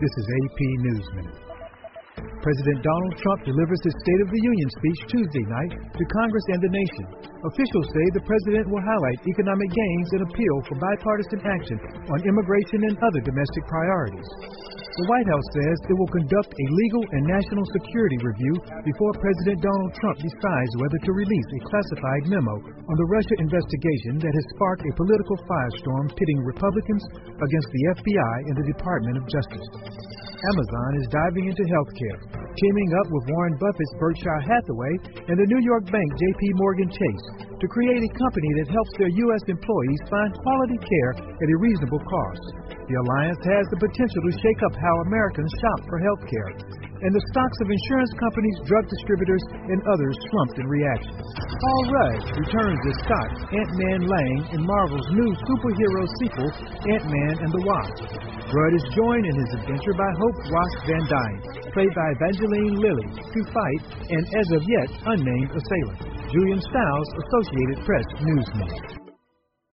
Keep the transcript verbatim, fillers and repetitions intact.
This is A P News Minute. President Donald Trump delivers his State of the Union speech Tuesday night to Congress and the nation. Officials say the president will highlight economic gains and appeal for bipartisan action on immigration and other domestic priorities. The White House says it will conduct a legal and national security review before President Donald Trump decides whether to release a classified memo on the Russia investigation that has sparked a political firestorm pitting Republicans against the F B I and the Department of Justice. Amazon is diving into healthcare, teaming up with Warren Buffett's Berkshire Hathaway and the New York bank J P Morgan Chase to create a company that helps their U S employees find quality care at a reasonable cost. The alliance has the potential to shake up how Americans shop for health care, and the stocks of insurance companies, drug distributors, and others slumped in reaction. Paul Rudd returns as Scott Ant-Man Lang in Marvel's new superhero sequel, Ant-Man and the Wasp. Rudd is joined in his adventure by Hope Wasp Van Dyne, played by Evangeline Lilly, to fight an as of yet unnamed assailant. Julian Stiles, Associated Press News Minute.